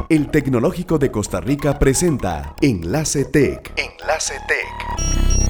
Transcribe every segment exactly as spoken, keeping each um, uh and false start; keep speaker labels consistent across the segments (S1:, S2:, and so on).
S1: El Tecnológico de Costa Rica presenta Enlace Tech. Enlace Tech.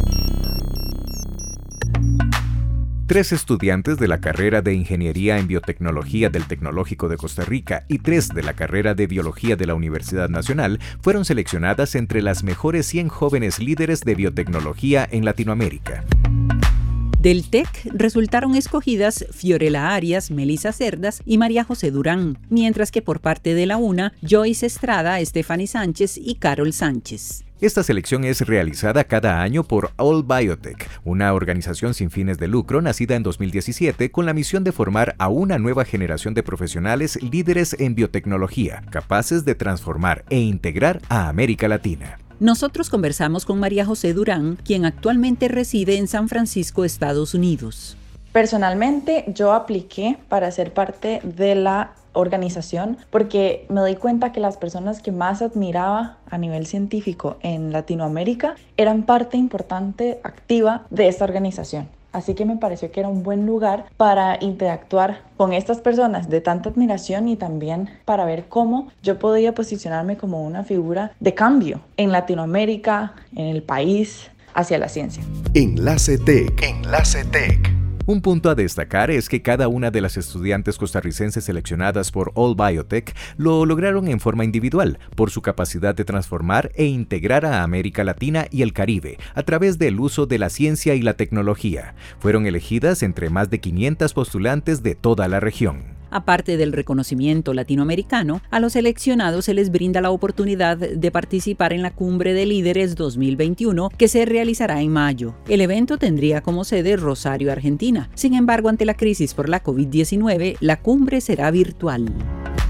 S2: Tres estudiantes de la carrera de Ingeniería en Biotecnología del Tecnológico de Costa Rica y tres de la carrera de Biología de la Universidad Nacional fueron seleccionadas entre las mejores cien jóvenes líderes de biotecnología en Latinoamérica.
S3: Del T E C resultaron escogidas Fiorella Arias, Melissa Cerdas y María José Durán, mientras que por parte de la UNA, Joyce Estrada, Stephanie Sánchez y Carol Sánchez.
S2: Esta selección es realizada cada año por All Biotech, una organización sin fines de lucro nacida en dos mil diecisiete con la misión de formar a una nueva generación de profesionales líderes en biotecnología, capaces de transformar e integrar a América Latina.
S3: Nosotros conversamos con María José Durán, quien actualmente reside en San Francisco, Estados Unidos.
S4: Personalmente, yo apliqué para ser parte de la organización porque me doy cuenta que las personas que más admiraba a nivel científico en Latinoamérica eran parte importante, activa de esta organización. Así que me pareció que era un buen lugar para interactuar con estas personas de tanta admiración y también para ver cómo yo podía posicionarme como una figura de cambio en Latinoamérica, en el país, hacia la ciencia.
S1: Enlace Tech. Enlace Tech.
S2: Un punto a destacar es que cada una de las estudiantes costarricenses seleccionadas por All Biotech lo lograron en forma individual por su capacidad de transformar e integrar a América Latina y el Caribe a través del uso de la ciencia y la tecnología. Fueron elegidas entre más de quinientas postulantes de toda la región.
S3: Aparte del reconocimiento latinoamericano, a los seleccionados se les brinda la oportunidad de participar en la Cumbre de Líderes dos mil veintiuno, que se realizará en mayo. El evento tendría como sede Rosario, Argentina. Sin embargo, ante la crisis por la COVID diecinueve, la cumbre será virtual.